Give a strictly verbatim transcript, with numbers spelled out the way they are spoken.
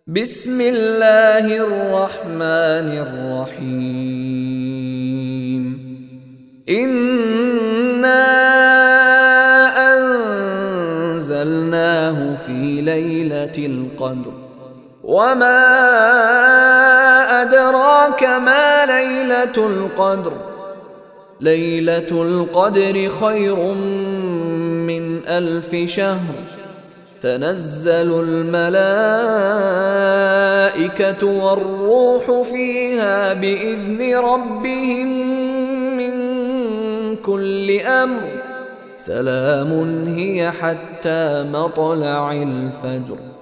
بسم الله الرحمن الرحيم. إنا أنزلناه في ليلة القدر وما أدراك ما ليلة القدر ليلة القدر خير من ألف شهر. تنزل الملائكة والروح فيها بإذن ربهم من كل أمر. سلام هي حتى مطلع الفجر.